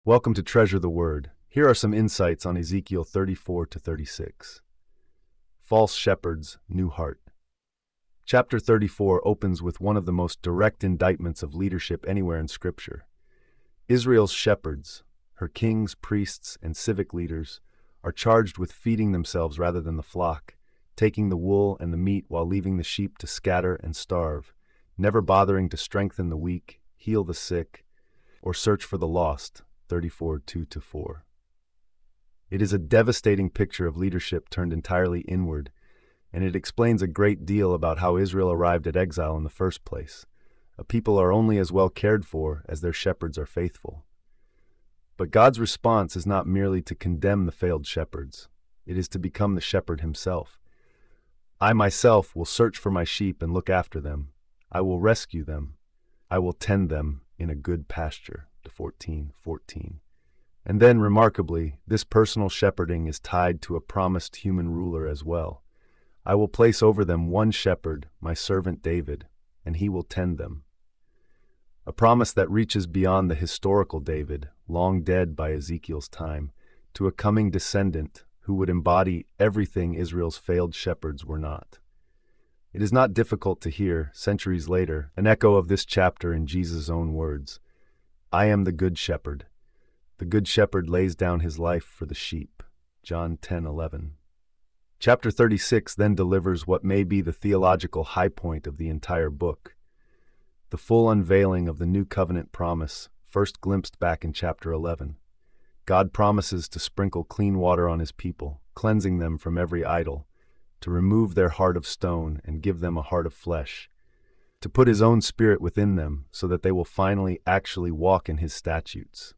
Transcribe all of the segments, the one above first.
Welcome to Treasure the Word. Here are some insights on Ezekiel 34 to 36. False shepherds, new heart. Chapter 34 opens with one of the most direct indictments of leadership anywhere in Scripture. Israel's shepherds, her kings, priests, and civic leaders, are charged with feeding themselves rather than the flock, taking the wool and the meat while leaving the sheep to scatter and starve, never bothering to strengthen the weak, heal the sick, or search for the lost. 34:2-4. It is a devastating picture of leadership turned entirely inward, and it explains a great deal about how Israel arrived at exile in the first place. A people are only as well cared for as their shepherds are faithful. But God's response is not merely to condemn the failed shepherds. It is to become the shepherd himself. I myself will search for my sheep and look after them. I will rescue them. I will tend them in a good pasture. To 14:14. And then, remarkably, this personal shepherding is tied to a promised human ruler as well. I will place over them one shepherd, my servant David, and he will tend them. A promise that reaches beyond the historical David, long dead by Ezekiel's time, to a coming descendant who would embody everything Israel's failed shepherds were not. It is not difficult to hear, centuries later, an echo of this chapter in Jesus' own words. I am the good shepherd. The good shepherd lays down his life for the sheep. John 10:11. Chapter 36 then delivers what may be the theological high point of the entire book. The full unveiling of the new covenant promise, first glimpsed back in chapter 11. God promises to sprinkle clean water on his people, cleansing them from every idol, to remove their heart of stone and give them a heart of flesh, to put his own spirit within them so that they will finally actually walk in his statutes.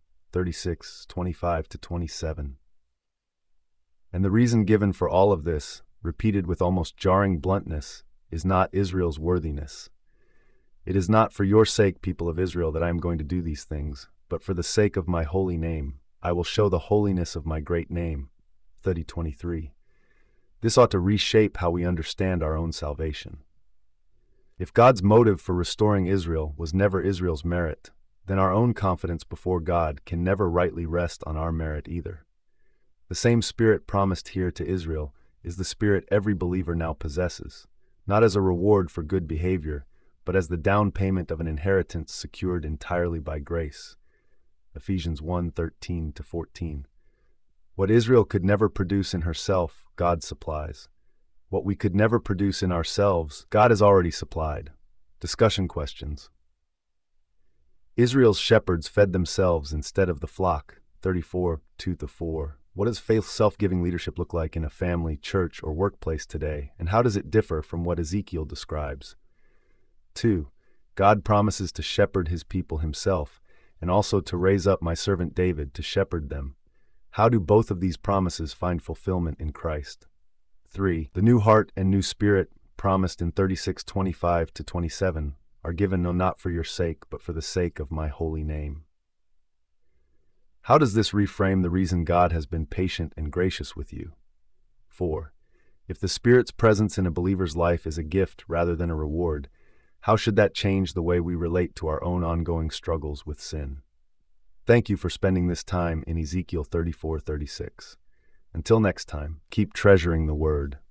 36:25-27. And the reason given for all of this, repeated with almost jarring bluntness, is not Israel's worthiness. It is not for your sake, people of Israel, that I am going to do these things, but for the sake of my holy name. I will show the holiness of my great name. 30:23. This ought to reshape how we understand our own salvation. If God's motive for restoring Israel was never Israel's merit, then our own confidence before God can never rightly rest on our merit either. The same Spirit promised here to Israel is the Spirit every believer now possesses, not as a reward for good behavior, but as the down payment of an inheritance secured entirely by grace. Ephesians 1:13-14. What Israel could never produce in herself, God supplies. What we could never produce in ourselves, God has already supplied. Discussion questions. Israel's shepherds fed themselves instead of the flock. 34:2-4. What does faith self-giving leadership look like in a family, church, or workplace today, and how does it differ from what Ezekiel describes? 2. God promises to shepherd his people himself, and also to raise up my servant David to shepherd them. How do both of these promises find fulfillment in Christ? 3. The new heart and new spirit, promised in 36:25-27, are given not for your sake, but for the sake of my holy name. How does this reframe the reason God has been patient and gracious with you? 4. If the Spirit's presence in a believer's life is a gift rather than a reward, how should that change the way we relate to our own ongoing struggles with sin? Thank you for spending this time in Ezekiel 34:36. Until next time, keep treasuring the Word.